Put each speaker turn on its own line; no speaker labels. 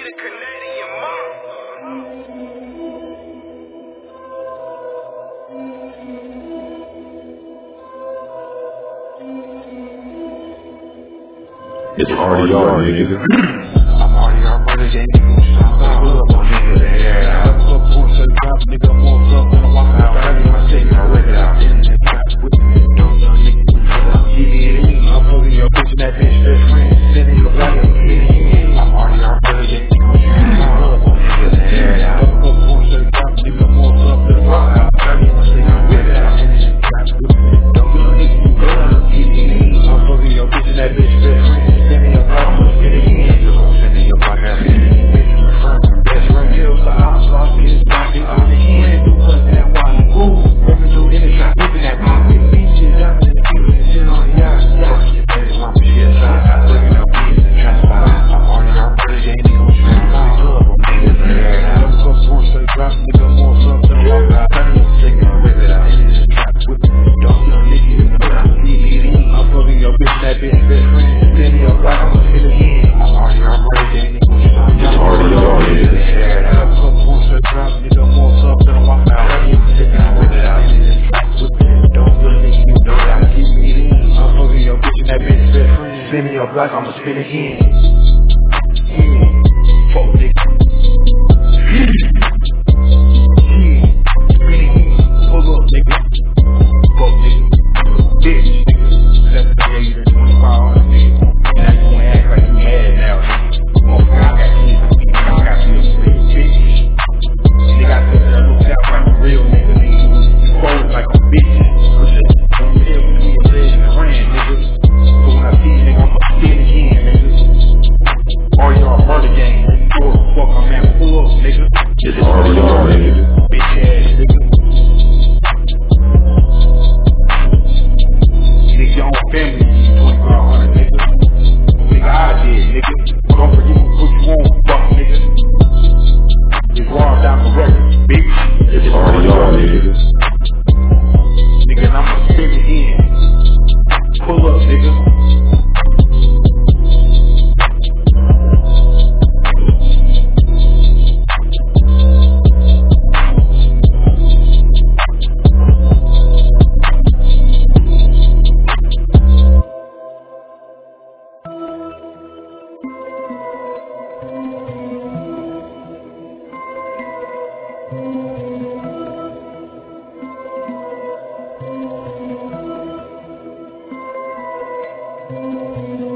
the Canadian monster.
It's RDR, nigga.
I'm RDR, brother, J. Nigga, the air out. Up on the drop, nigga, more up than a walk out. I need my city, I whip it out. In that trap, with me, don't know, nigga, I'm holding your bitch and that bitch best friend. Sending your black, I'm RDR, brother, J. Nigga, the air out. Up on the drop, nigga, more up than a walk out. I need my city, I whip it out. In that trap, with me, don't know, nigga, I'm holding your bitch and that bitch best friend. Spin me your block, I'ma spin again.